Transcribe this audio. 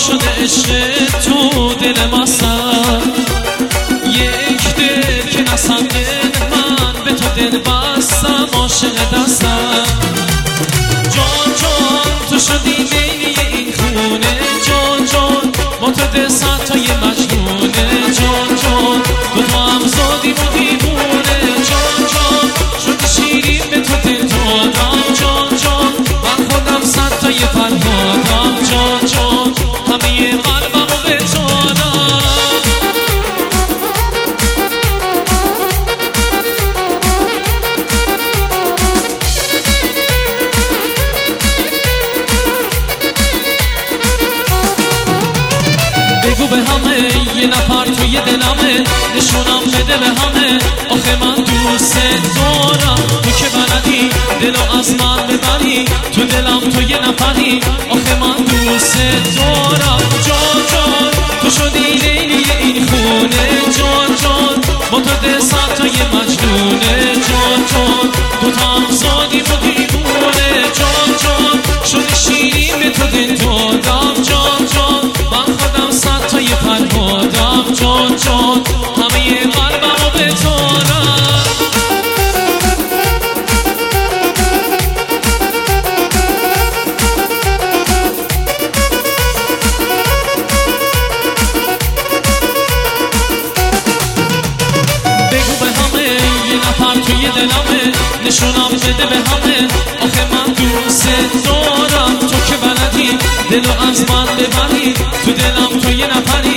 شده عشق تو دل مستم، یک دل که نسم دل من به تو دل بستم، عاشق دستم. جان جان تو شدی لیلی این خونه، جان جان با تو دل صد تای مجنونه، جان جان تو هم زادی و دیوونه، جان جان شدی شیرین به تو دل دادم، جان جان من خودم صد تای فرهادم، جان جان همه قلبم رو به تو دادم. بگو به همه یه نفر توی دلمه، نشونم بده به همه آخه من دوست دارم. تو که بلدی دلو از من ببری، تو دلم تو یه نفری آخه من دوست دارم. جان جان تو شدی لیلی این خونه، جان جان با تو دل صد تای مجنونه، جان جان تو هم زادی و دیوونه، جان جان شدی شیرین به تو دل دادم، جان جان من خودم صد تای فرهادم، جان جان همه قلبم رو به تو دادم. بگو به همه یه نفر توی دلمه، نشونم بده به همه آخه من دوست دارم. تو که بلدی دلو از من ببری، تو دلم تو یه نفری